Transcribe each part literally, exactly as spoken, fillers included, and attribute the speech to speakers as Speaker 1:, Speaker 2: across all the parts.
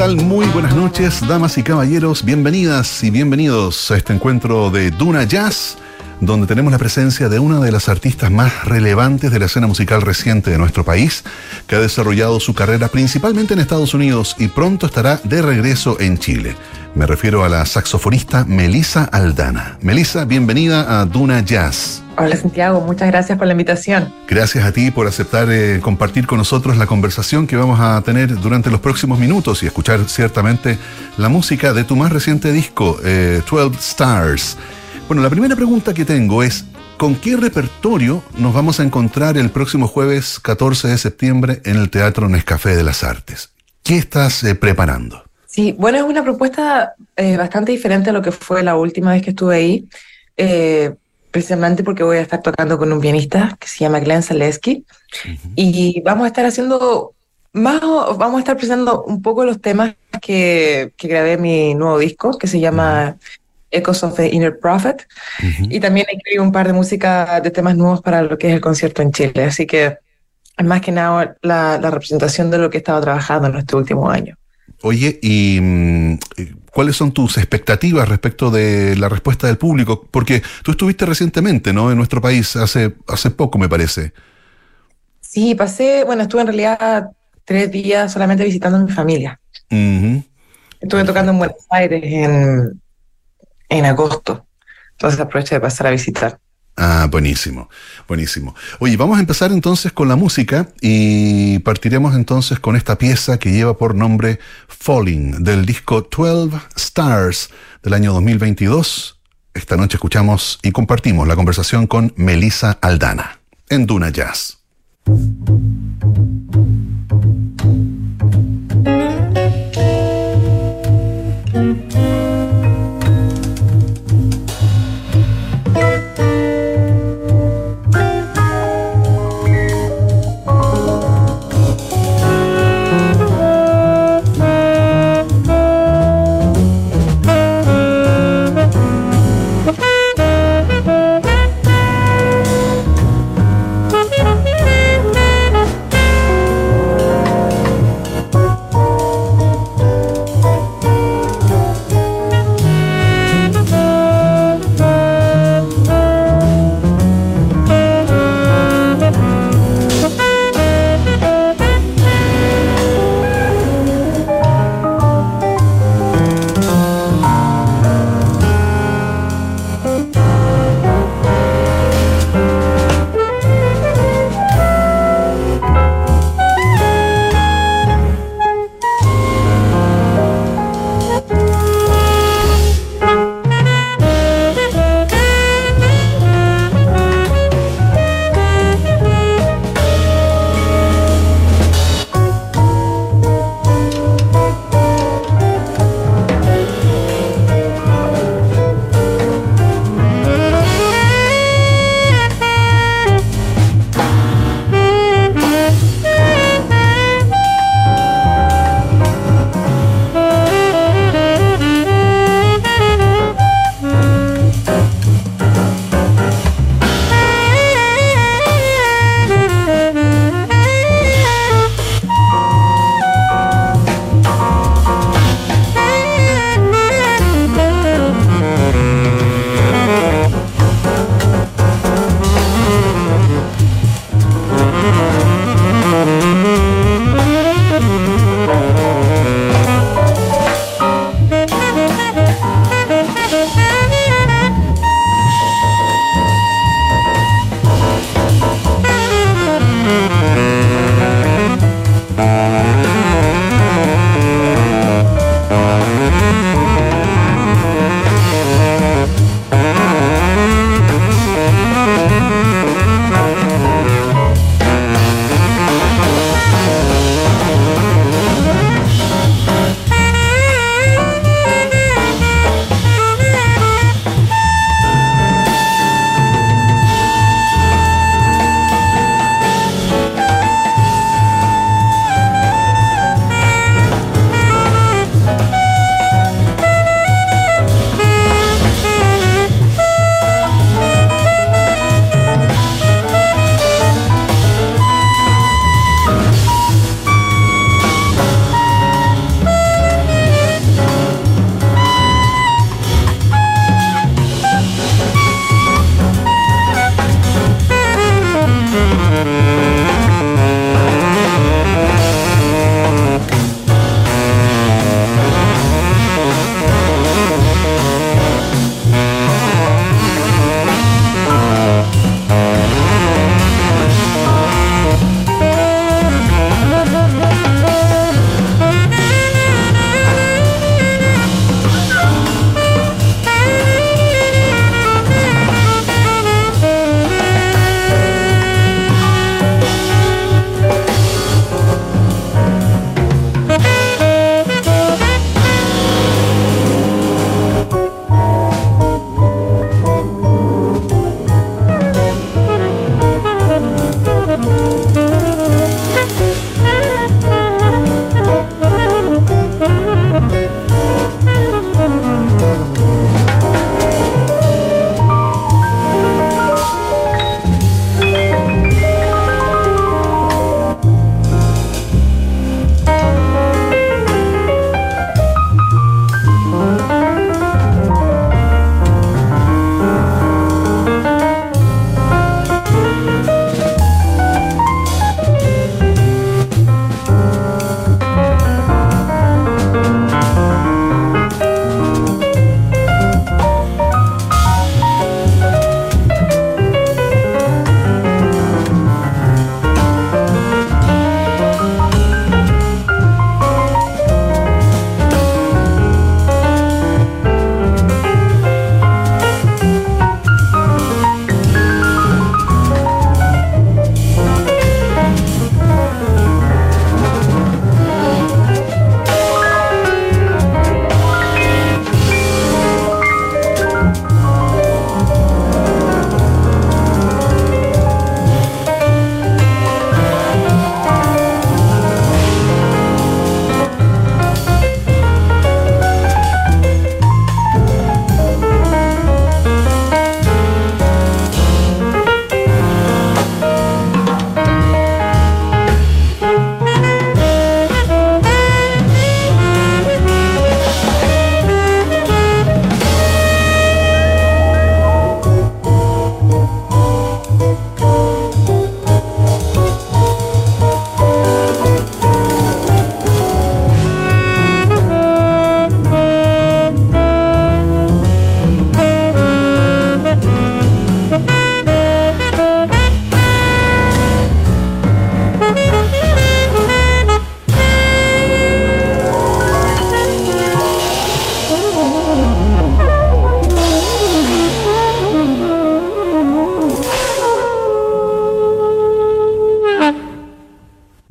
Speaker 1: tal? Muy buenas noches, damas y caballeros. Bienvenidas y bienvenidos a este encuentro de Duna Jazz, donde tenemos la presencia de una de las artistas más relevantes de la escena musical reciente de nuestro país, que ha desarrollado su carrera principalmente en Estados Unidos y pronto estará de regreso en Chile. Me refiero a la saxofonista Melissa Aldana. Melissa, bienvenida a Duna Jazz.
Speaker 2: Hola Santiago, muchas gracias por la invitación.
Speaker 1: Gracias a ti por aceptar eh, compartir con nosotros la conversación que vamos a tener durante los próximos minutos y escuchar ciertamente la música de tu más reciente disco, eh, doce Stars. Bueno, la primera pregunta que tengo es, ¿con qué repertorio nos vamos a encontrar el próximo jueves catorce de septiembre en el Teatro Nescafé de las Artes? ¿Qué estás eh, preparando?
Speaker 2: Sí, bueno, es una propuesta eh, bastante diferente a lo que fue la última vez que estuve ahí, eh, precisamente porque voy a estar tocando con un pianista que se llama Glenn Zaleski, uh-huh. y vamos a estar haciendo más, vamos a estar presentando un poco los temas que, que grabé en mi nuevo disco, que se llama uh-huh. Echoes of the Inner Prophet, uh-huh. y también escribí un par de música de temas nuevos para lo que es el concierto en Chile, así que es más que nada la, la representación de lo que he estado trabajando en este último año.
Speaker 1: Oye, ¿y cuáles son tus expectativas respecto de la respuesta del público? Porque tú estuviste recientemente, ¿no?, en nuestro país, hace, hace poco, me parece.
Speaker 2: Sí, pasé, bueno, estuve en realidad tres días solamente visitando a mi familia. Uh-huh. Estuve tocando en Buenos Aires en, en agosto, entonces aproveché de pasar a visitar.
Speaker 1: Ah, buenísimo, buenísimo. Oye, vamos a empezar entonces con la música y partiremos entonces con esta pieza que lleva por nombre Falling, del disco doce Stars del año dos mil veintidós. Esta noche escuchamos y compartimos la conversación con Melissa Aldana en Duna Jazz.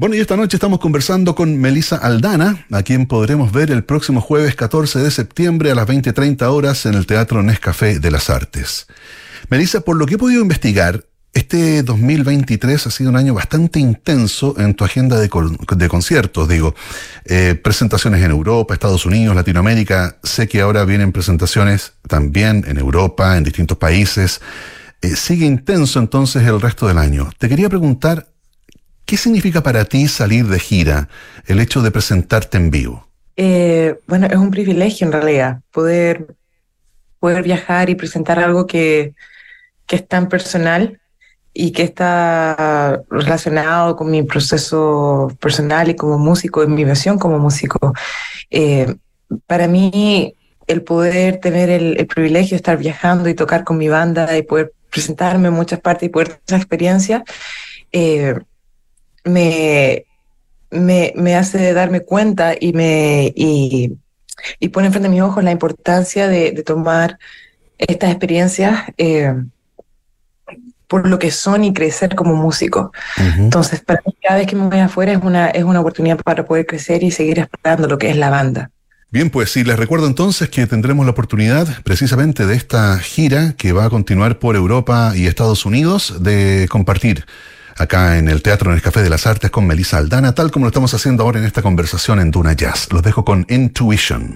Speaker 1: Bueno, y esta noche estamos conversando con Melissa Aldana, a quien podremos ver el próximo jueves catorce de septiembre a las veinte treinta horas en el Teatro Nescafé de las Artes. Melissa, por lo que he podido investigar, este dos mil veintitrés ha sido un año bastante intenso en tu agenda de, con- de conciertos, digo. Eh, presentaciones en Europa, Estados Unidos, Latinoamérica. Sé que ahora vienen presentaciones también en Europa, en distintos países. Eh, sigue intenso entonces el resto del año. Te quería preguntar, ¿qué significa para ti salir de gira, el hecho de presentarte en vivo?
Speaker 2: Eh, bueno, es un privilegio en realidad poder, poder viajar y presentar algo que, que es tan personal y que está relacionado con mi proceso personal y como músico, en mi visión como músico. Eh, para mí, el poder tener el, el privilegio de estar viajando y tocar con mi banda y poder presentarme en muchas partes y poder tener esa experiencia, eh, me, me, me hace darme cuenta y me y, y pone enfrente de mis ojos la importancia de, de tomar estas experiencias eh, por lo que son y crecer como músico.
Speaker 1: Ujú.
Speaker 2: Entonces, para mí, cada vez que me voy afuera es una, es una oportunidad para poder crecer y seguir explorando lo que es la banda.
Speaker 1: Bien, pues sí, les recuerdo entonces que tendremos la oportunidad precisamente de esta gira que va a continuar por Europa y Estados Unidos de compartir acá en el Teatro en el Café de las Artes con Melissa Aldana, tal como lo estamos haciendo ahora en esta conversación en Duna Jazz. Los dejo con Intuition.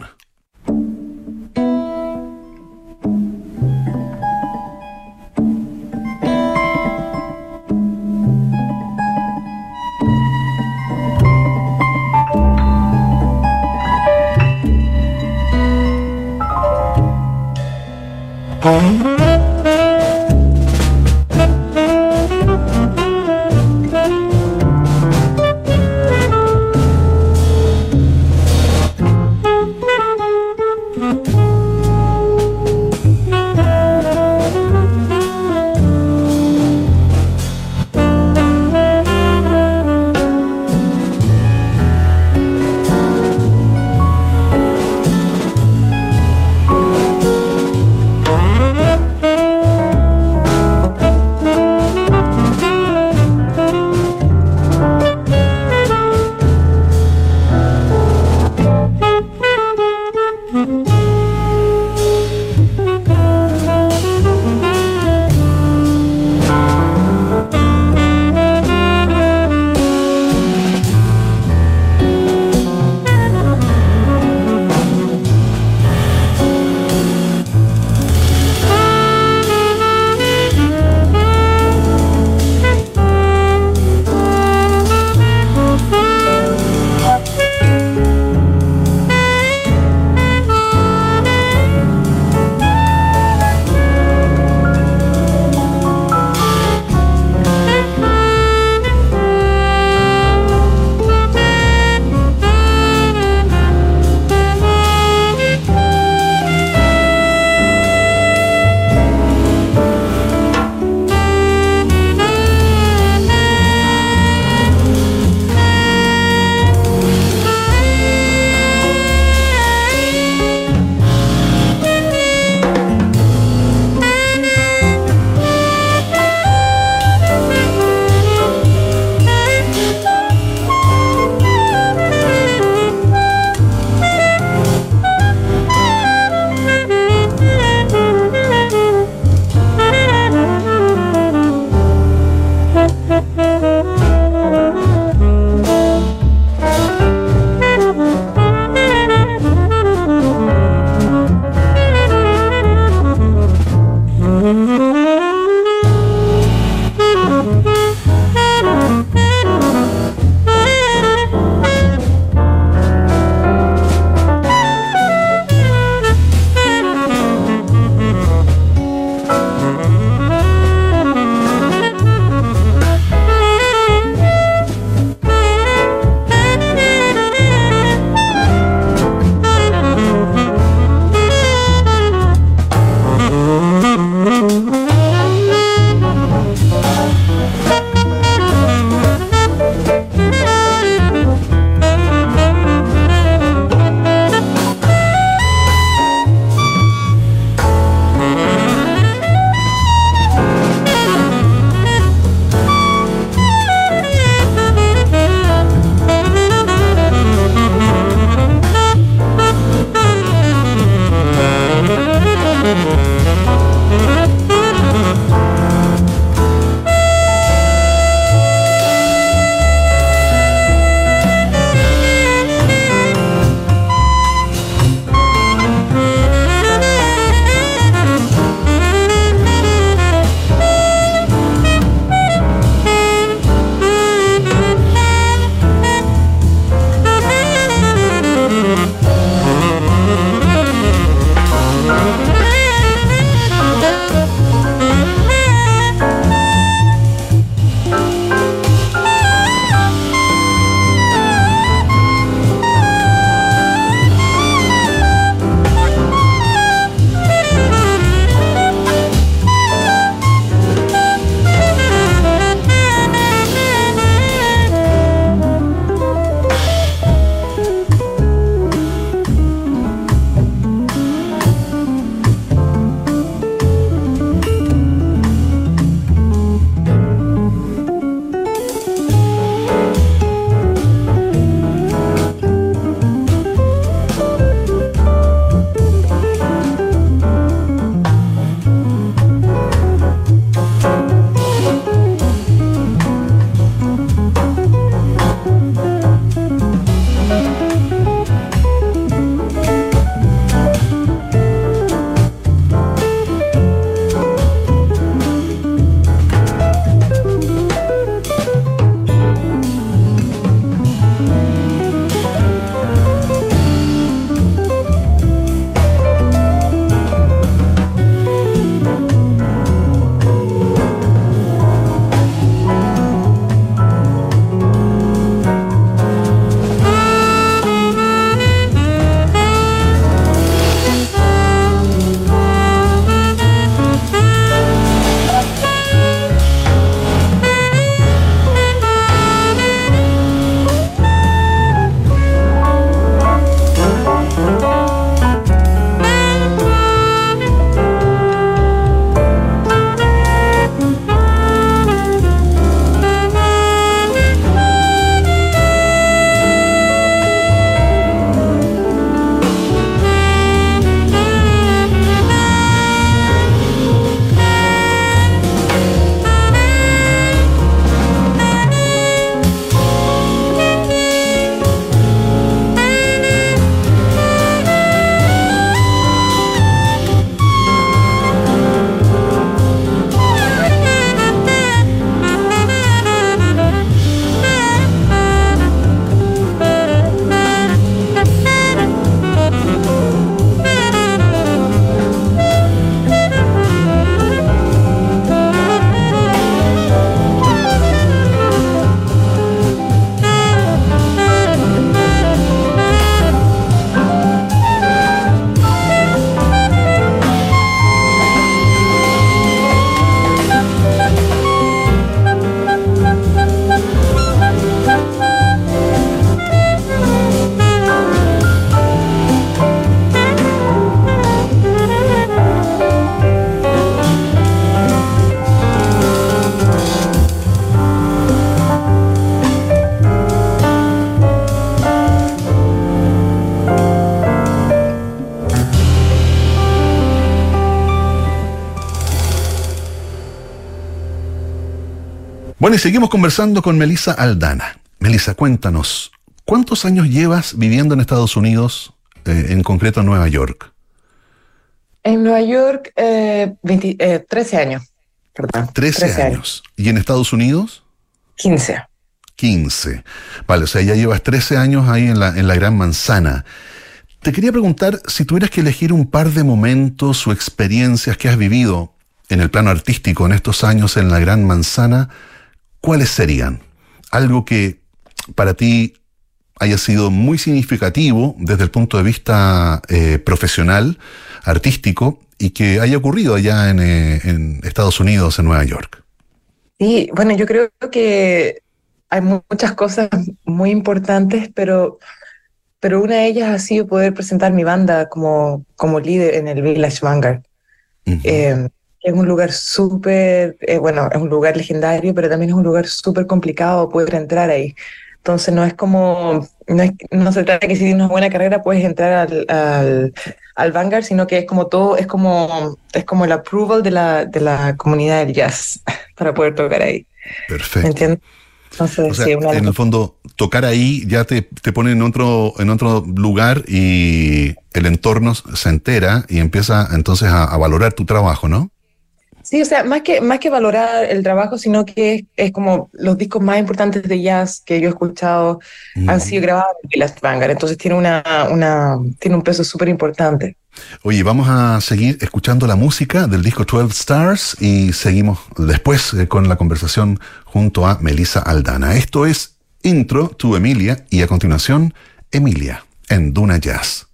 Speaker 1: Bueno, y seguimos conversando con Melissa Aldana. Melissa, cuéntanos, ¿cuántos años llevas viviendo en Estados Unidos, eh, en concreto en Nueva York?
Speaker 2: En Nueva York, eh, veinte, eh, trece años, perdón.
Speaker 1: trece,
Speaker 2: trece
Speaker 1: años.
Speaker 2: años.
Speaker 1: ¿Y en Estados Unidos?
Speaker 2: quince.
Speaker 1: quince. Vale, o sea, ya llevas trece años ahí en la, en la Gran Manzana. Te quería preguntar, si tuvieras que elegir un par de momentos o experiencias que has vivido en el plano artístico en estos años en la Gran Manzana, ¿cuáles serían? Algo que para ti haya sido muy significativo desde el punto de vista eh, profesional, artístico, y que haya ocurrido allá en, eh, en Estados Unidos, en Nueva York.
Speaker 2: Sí, bueno, yo creo que hay mu- muchas cosas muy importantes, pero, pero una de ellas ha sido poder presentar mi banda como, como líder en el Village Vanguard.
Speaker 1: Uh-huh.
Speaker 2: Eh, es un lugar súper, eh, bueno, es un lugar legendario, pero también es un lugar súper complicado poder entrar ahí. Entonces no es como, no, es, no se trata de que si tienes una buena carrera puedes entrar al, al, al Vanguard, sino que es como todo, es como, es como el approval de la, de la comunidad del jazz para poder tocar ahí. ¿Me
Speaker 1: Perfecto.
Speaker 2: entiendes?
Speaker 1: O
Speaker 2: Entonces,
Speaker 1: sea,
Speaker 2: sí, una de las
Speaker 1: en el
Speaker 2: cosas.
Speaker 1: fondo, tocar ahí ya te, te pone en otro, en otro lugar y el entorno se entera y empieza entonces a, a valorar tu trabajo, ¿no?
Speaker 2: Sí, o sea, más que, más que valorar el trabajo, sino que es, es como los discos más importantes de jazz que yo he escuchado han sido
Speaker 1: Ujú.
Speaker 2: grabados en Village Vanguard, entonces tiene, una, una, tiene un peso súper importante.
Speaker 1: Oye, vamos a seguir escuchando la música del disco doce Stars y seguimos después eh, con la conversación junto a Melissa Aldana. Esto es Intro to Emilia y a continuación Emilia en Duna Jazz.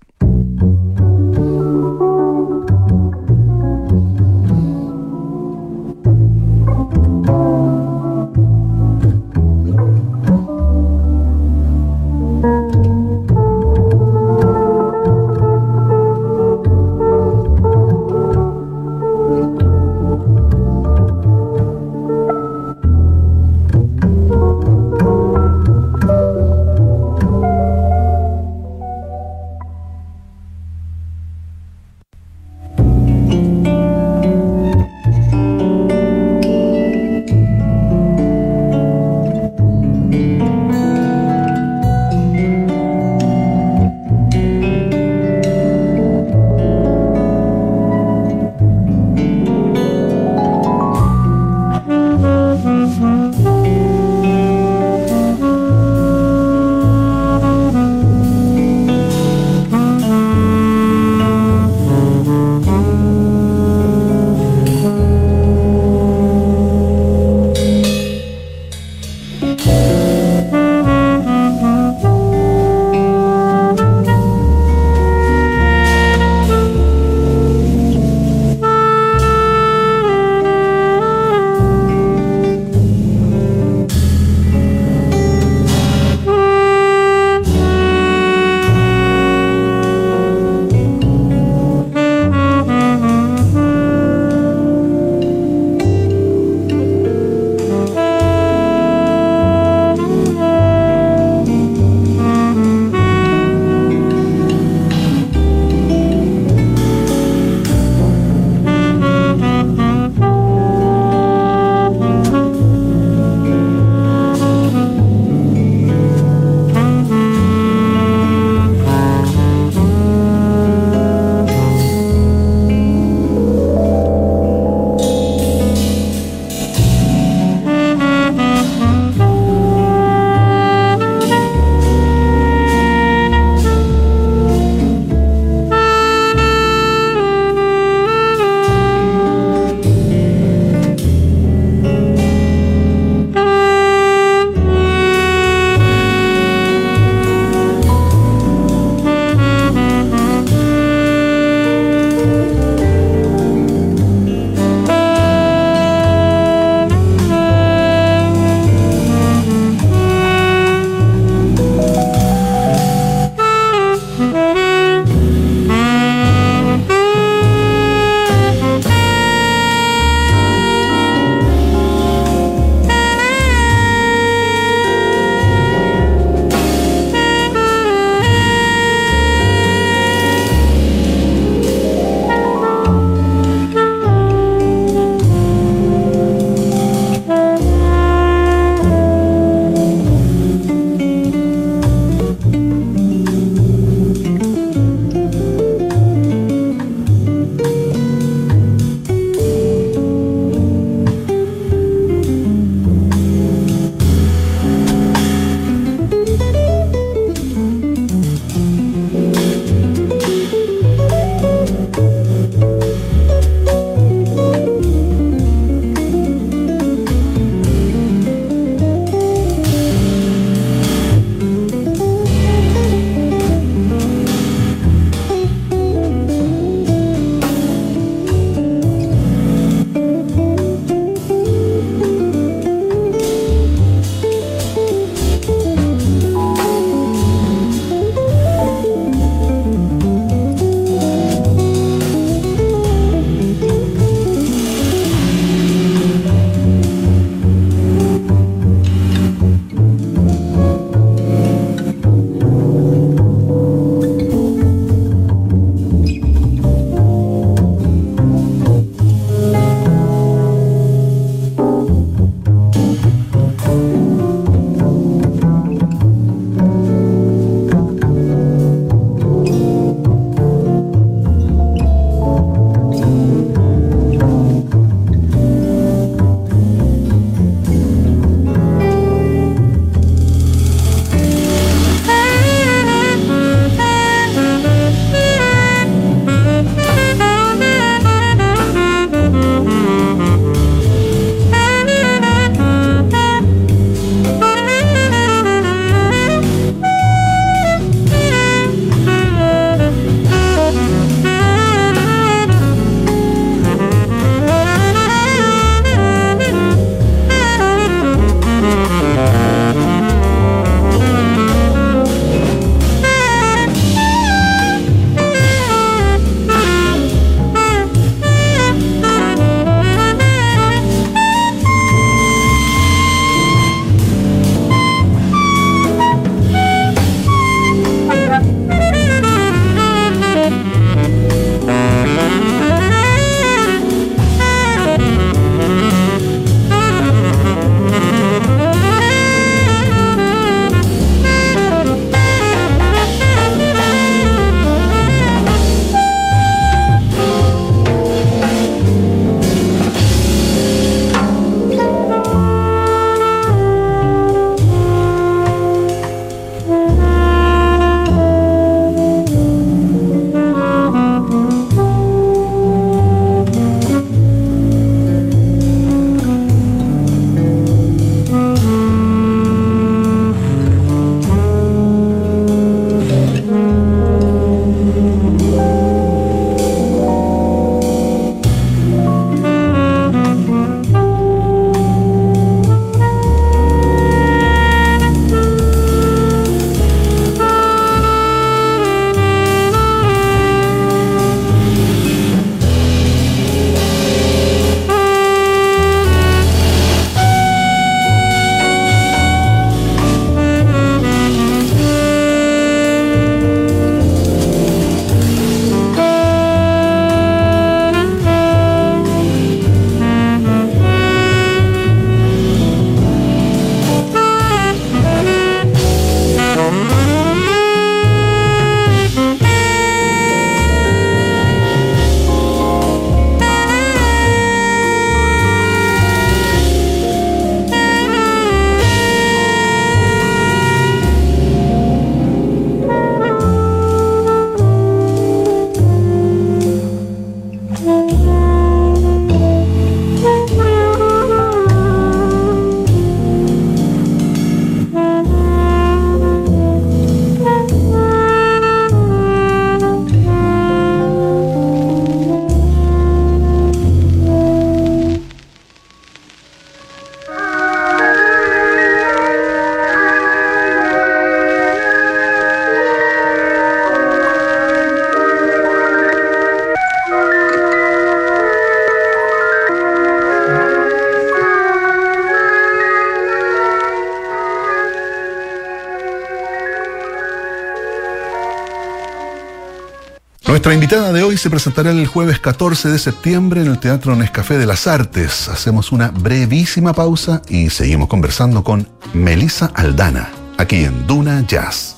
Speaker 1: Nuestra invitada de hoy se presentará el jueves catorce de septiembre en el Teatro Nescafé de las Artes. Hacemos una brevísima pausa y seguimos conversando con Melissa Aldana, aquí en Duna Jazz.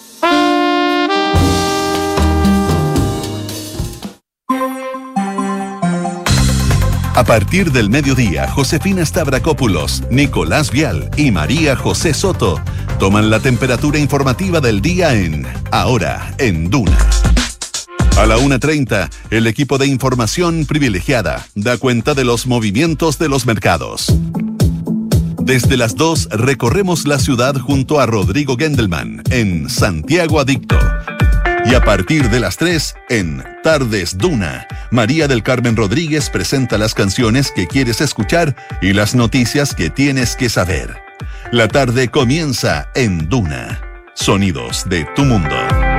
Speaker 1: A partir del mediodía, Josefina Stavrakopoulos, Nicolás Vial y María José Soto toman la temperatura informativa del día en Ahora en Duna. A la una treinta, el equipo de información privilegiada da cuenta de los movimientos de los mercados. Desde las dos recorremos la ciudad junto a Rodrigo Gendelman en Santiago Adicto. Y a partir de las tres, en Tardes Duna, María del Carmen Rodríguez presenta las canciones que quieres escuchar y las noticias que tienes que saber. La tarde comienza en Duna. Sonidos de tu mundo.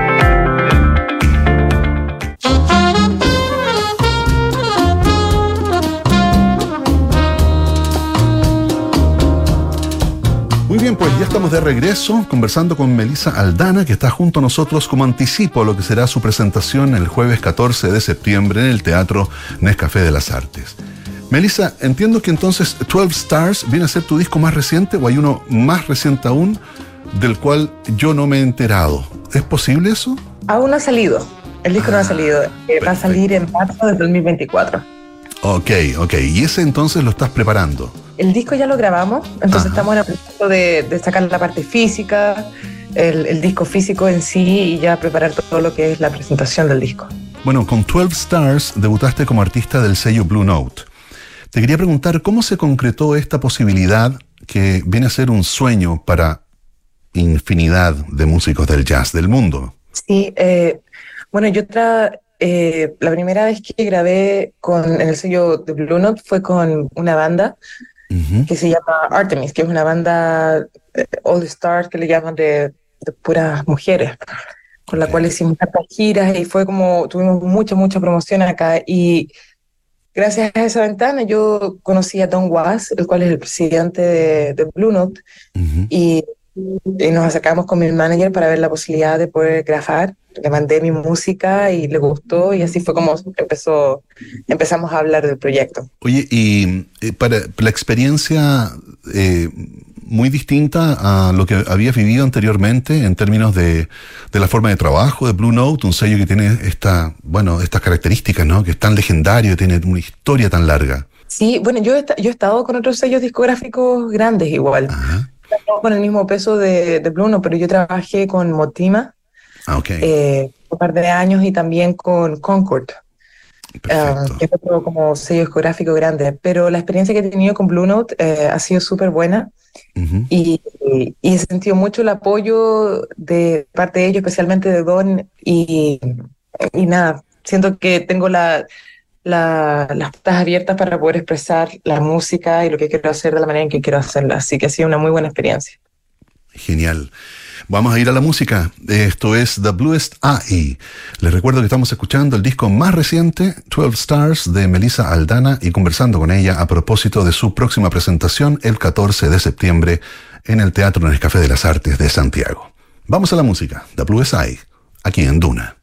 Speaker 1: Muy bien, pues ya estamos de regreso conversando con Melissa Aldana, que está junto a nosotros como anticipo a lo que será su presentación el jueves catorce de septiembre en el Teatro Nescafé de las Artes. Melissa, entiendo que entonces doce Stars viene a ser tu disco más reciente, o hay uno más reciente aún del cual yo no me he enterado. ¿Es posible eso?
Speaker 2: Aún no ha salido. El disco ah, no ha salido. Eh, va a salir en marzo del dos mil veinticuatro.
Speaker 1: Ok, ok. ¿Y ese entonces lo estás preparando?
Speaker 2: El disco ya lo grabamos, entonces Ajá. estamos en el proceso de, de sacar la parte física, el, el disco físico en sí y ya preparar todo lo que es la presentación del disco.
Speaker 1: Bueno, con doce Stars debutaste como artista del sello Blue Note. Te quería preguntar, ¿cómo se concretó esta posibilidad que viene a ser un sueño para infinidad de músicos del jazz del mundo?
Speaker 2: Sí, eh, bueno, yo tra eh, la primera vez que grabé con, en el sello de Blue Note fue con una banda uh-huh. que se llama Artemis, que es una banda eh, All Stars que le llaman de, de puras mujeres, con la okay. cual hicimos tantas giras y fue como, tuvimos mucha, mucha promoción acá y gracias a esa ventana yo conocí a Don Was, el cual es el presidente de, de Blue Note uh-huh. y, y nos acercamos con mi manager para ver la posibilidad de poder grabar. Le mandé mi música y le gustó y así fue como empezó, empezamos a hablar del proyecto.
Speaker 1: Oye, y eh, para la experiencia eh, muy distinta a lo que habías vivido anteriormente en términos de, de la forma de trabajo de Blue Note, un sello que tiene esta, bueno, estas características, ¿no? Que es tan legendario, tiene una historia tan larga.
Speaker 2: Sí, bueno, yo he, yo he estado con otros sellos discográficos grandes igual. Ajá. No con el mismo peso de, de Blue Note, pero yo trabajé con Motima.
Speaker 1: Ah, okay.
Speaker 2: eh, un par de años y también con Concord, uh, que es otro como sello discográfico grande, pero la experiencia que he tenido con Blue Note eh, ha sido súper buena uh-huh. y, y, y he sentido mucho el apoyo de parte de ellos, especialmente de Don y, y nada, siento que tengo la, la, las puertas abiertas para poder expresar la música y lo que quiero hacer de la manera en que quiero hacerla, así que ha sido una muy buena experiencia.
Speaker 1: Genial. Vamos a ir a la música. Esto es The Bluest Eye. Les recuerdo que estamos escuchando el disco más reciente, doce Stars, de Melissa Aldana, y conversando con ella a propósito de su próxima presentación el catorce de septiembre en el Teatro Nescafé de las Artes de Santiago. Vamos a la música. The Bluest Eye, aquí en Duna.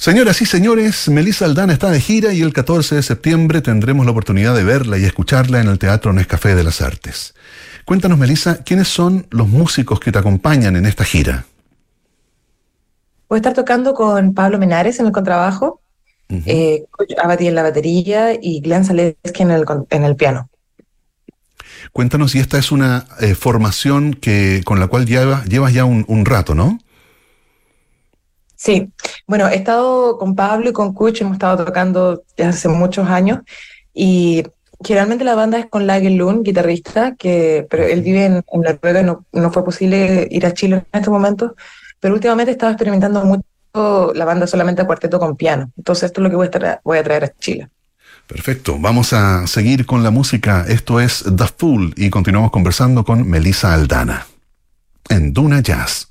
Speaker 1: Señoras y señores, Melissa Aldana está de gira y el catorce de septiembre tendremos la oportunidad de verla y escucharla en el Teatro Nescafé de las Artes. Cuéntanos, Melissa, ¿quiénes son los músicos que te acompañan en esta gira?
Speaker 2: Voy a estar tocando con Pablo Menares en el contrabajo, uh-huh. eh, Abati en la batería y Glenn Zaleski en el, en el piano.
Speaker 1: Cuéntanos si esta es una eh, formación que, con la cual lleva, llevas ya un, un rato, ¿no?
Speaker 2: Sí, bueno, he estado con Pablo y con Kuch, hemos estado tocando desde hace muchos años y generalmente la banda es con Lage Lund, guitarrista, que, pero él vive en, en Noruega y no, no fue posible ir a Chile en estos momentos, pero últimamente he estado experimentando mucho la banda solamente a cuarteto con piano, entonces esto es lo que voy a, estar, voy a traer a Chile.
Speaker 1: Perfecto, vamos a seguir con la música, esto es The Fool y continuamos conversando con Melissa Aldana en Duna Jazz.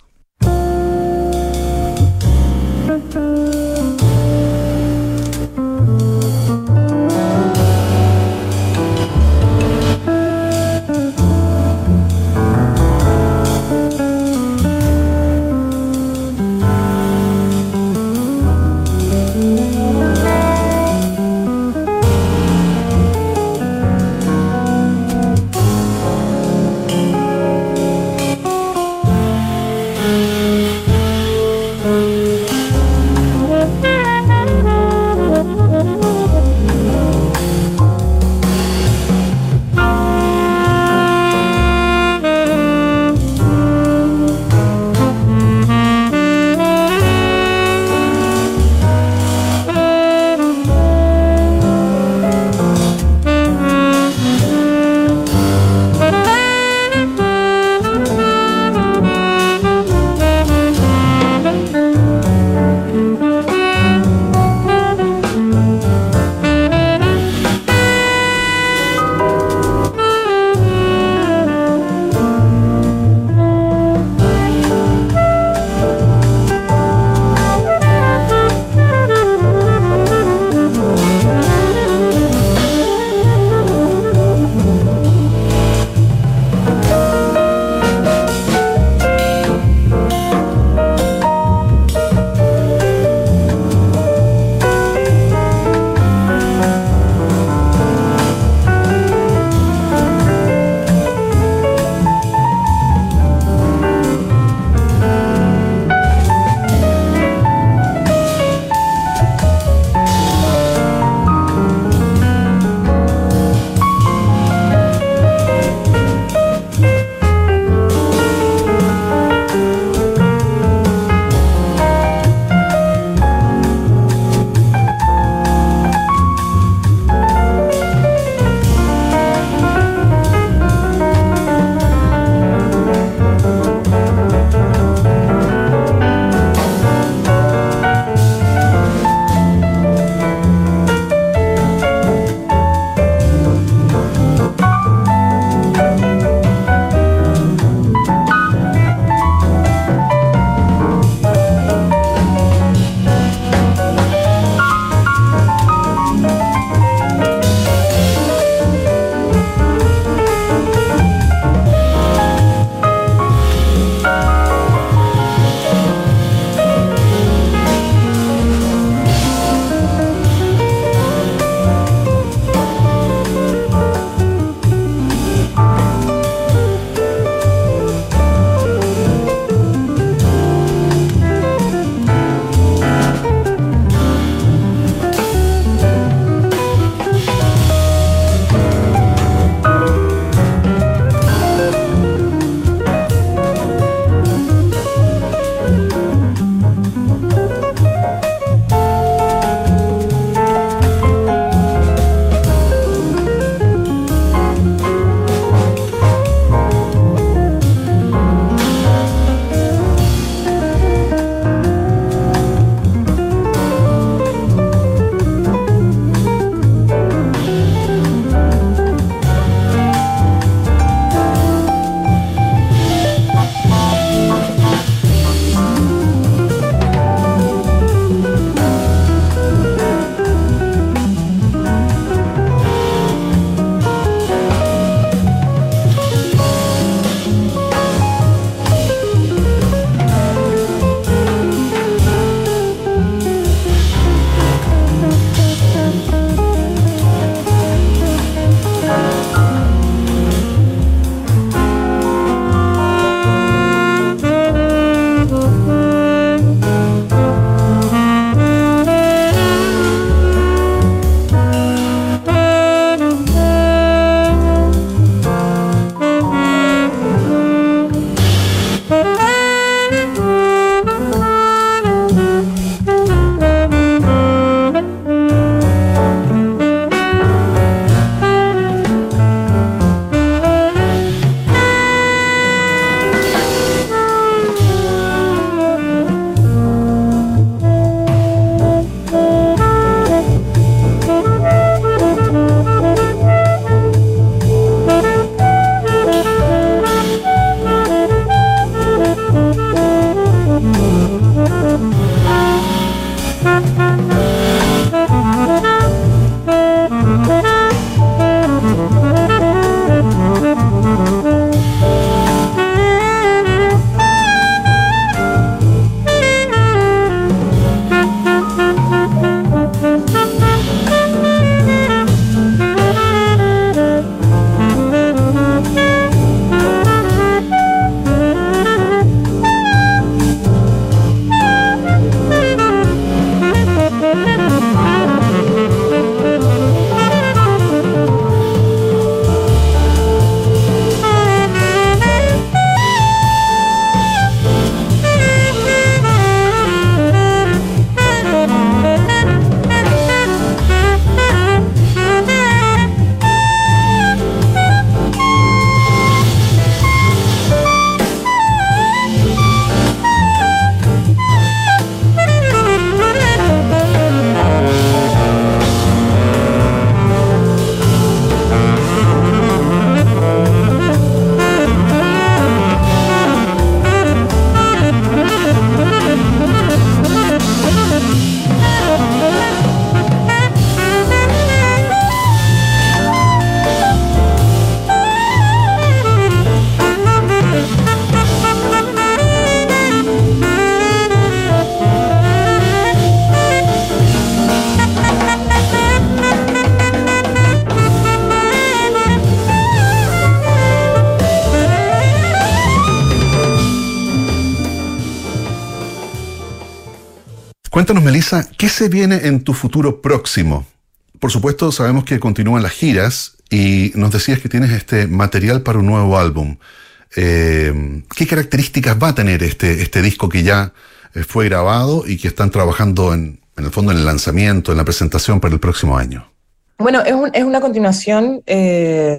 Speaker 1: Cuéntanos, Melissa, ¿qué se viene en tu futuro próximo? Por supuesto, sabemos que continúan las giras y nos decías que tienes este material para un nuevo álbum. Eh, ¿Qué características va a tener este, este disco que ya eh, fue grabado y que están trabajando en, en el fondo en el lanzamiento, en la presentación para el próximo año?
Speaker 2: Bueno, es, un, es una continuación eh,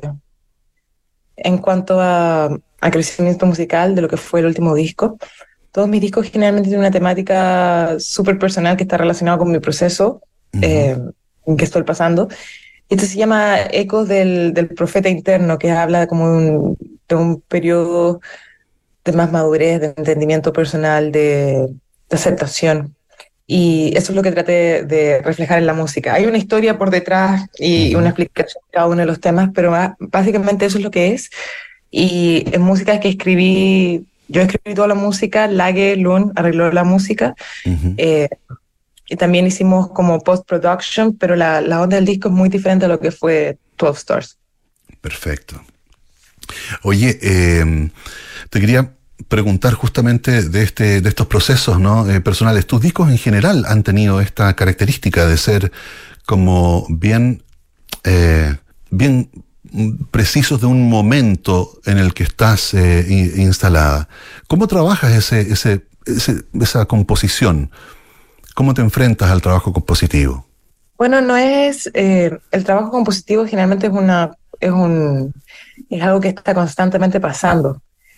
Speaker 2: en cuanto a, a crecimiento musical de lo que fue el último disco. Todos mis discos generalmente tienen una temática súper personal que está relacionada con mi proceso, uh-huh. eh, en que estoy pasando. Este se llama Ecos del, del Profeta Interno, que habla como un, de un periodo de más madurez, de entendimiento personal, de, de aceptación. Y eso es lo que traté de reflejar en la música. Hay una historia por detrás y uh-huh. una explicación de cada uno de los temas, pero básicamente eso es lo que es. Y en música que escribí, yo escribí toda la música, Lage Lund arregló la música. Uh-huh. Eh, y también hicimos como post-production, pero la, la onda del disco es muy diferente a lo que fue twelve Stars.
Speaker 1: Perfecto. Oye, eh, te quería preguntar justamente de, este, de estos procesos, ¿no? eh, personales. Tus discos en general han tenido esta característica de ser como bien, eh, bien precisos de un momento en el que estás eh, instalada. ¿Cómo trabajas ese, ese, ese, esa composición? ¿Cómo te enfrentas al trabajo compositivo?
Speaker 2: Bueno, no es... Eh, el trabajo compositivo generalmente es, una, es, un, es algo que está constantemente pasando.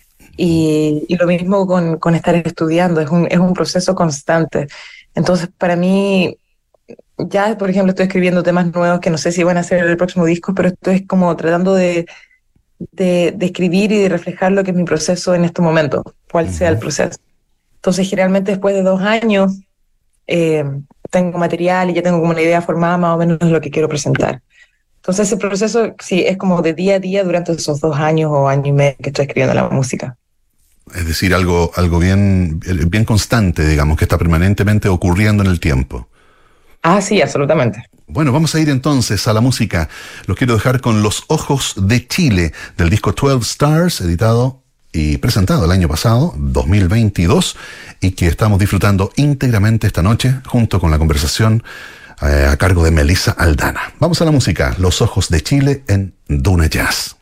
Speaker 2: Y, y lo mismo con, con estar estudiando, es un, es un proceso constante. Entonces, para mí, ya, por ejemplo, estoy escribiendo temas nuevos que no sé si van a ser el próximo disco, pero estoy como tratando de, de, de escribir y de reflejar lo que es mi proceso en este momento, cuál sea el proceso. Entonces, generalmente después de dos años, eh, tengo material y ya tengo como una idea formada más o menos de lo que quiero presentar. Entonces, ese proceso, sí, es como de día a día durante esos dos años o año y medio que estoy escribiendo la música.
Speaker 1: Es decir, algo, algo bien, bien constante, digamos, que está permanentemente ocurriendo en el tiempo.
Speaker 2: Ah, sí, absolutamente.
Speaker 1: Bueno, vamos a ir entonces a la música. Los quiero dejar con Los Ojos de Chile, del disco twelve Stars, editado y presentado el año pasado, dos mil veintidós, y que estamos disfrutando íntegramente esta noche, junto con la conversación eh, a cargo de Melissa Aldana. Vamos a la música, Los Ojos de Chile en Duna Jazz.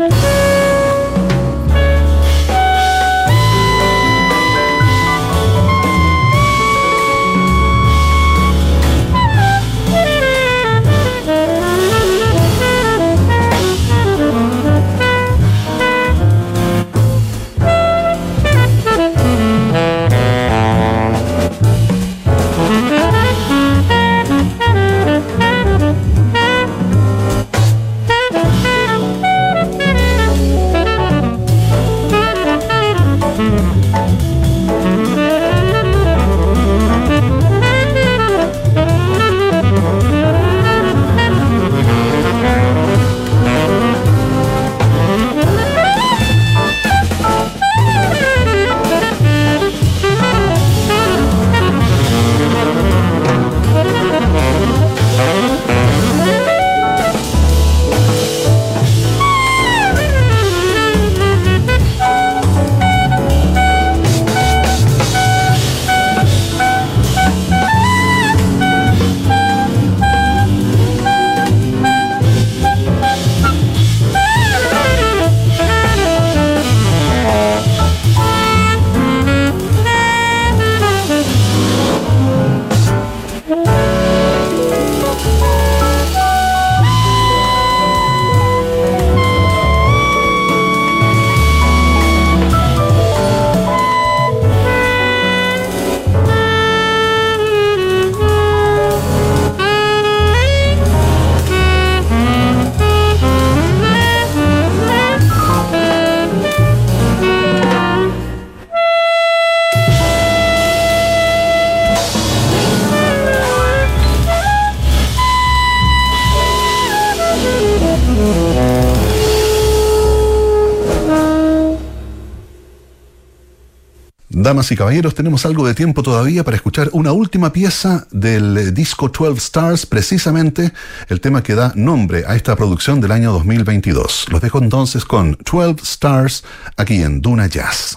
Speaker 1: Damas y caballeros, tenemos algo de tiempo todavía para escuchar una última pieza del disco doce Stars, precisamente el tema que da nombre a esta producción del año dos mil veintidós. Los dejo entonces con doce Stars aquí en Duna Jazz.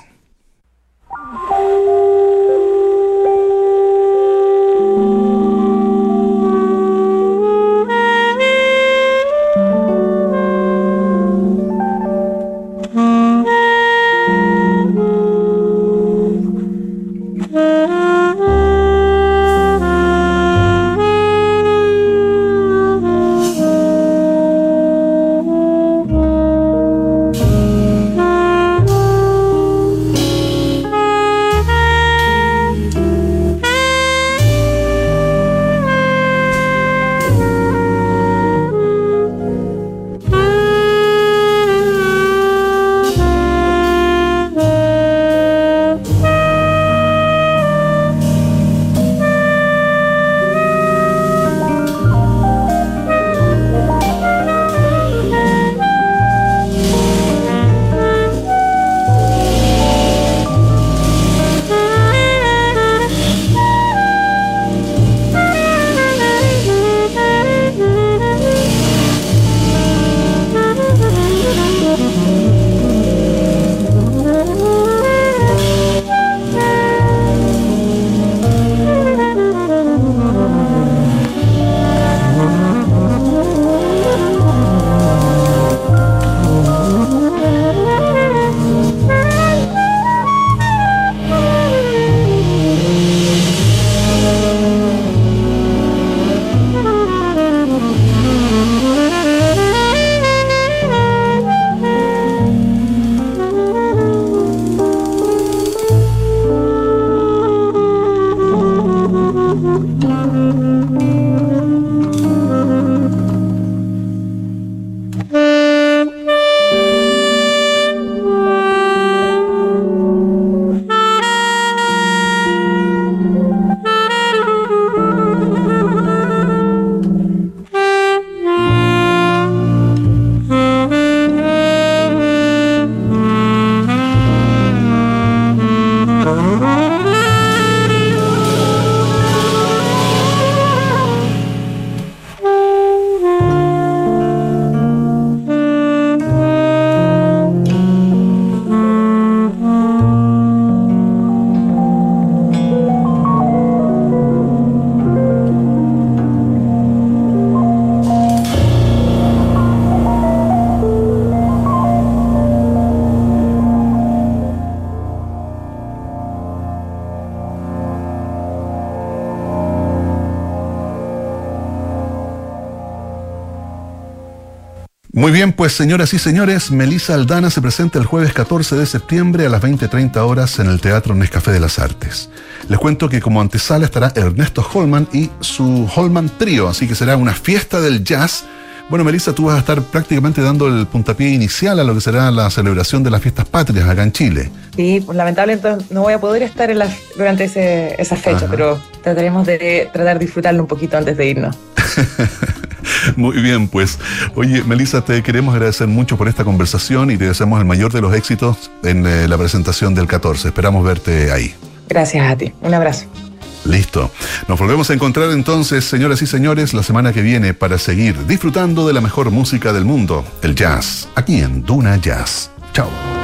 Speaker 1: Muy bien, pues señoras y señores, Melissa Aldana se presenta el jueves catorce de septiembre a las veinte treinta horas en el Teatro Nescafé de las Artes. Les cuento que como antesala estará Ernesto Holman y su Holman Trío, así que será una fiesta del jazz. Bueno, Melissa, tú vas a estar prácticamente dando el puntapié inicial a lo que será la celebración de las fiestas patrias acá en Chile.
Speaker 2: Sí, pues lamentablemente no voy a poder estar en la, durante ese, esa fecha, Ajá. pero trataremos de tratar de disfrutarlo un poquito antes de irnos.
Speaker 1: Muy bien, pues. Oye, Melissa, te queremos agradecer mucho por esta conversación y te deseamos el mayor de los éxitos en eh, la presentación del catorce. Esperamos verte ahí.
Speaker 2: Gracias a ti. Un abrazo.
Speaker 1: Listo. Nos volvemos a encontrar entonces, señoras y señores, la semana que viene para seguir disfrutando de la mejor música del mundo, el jazz, aquí en Duna Jazz. Chao.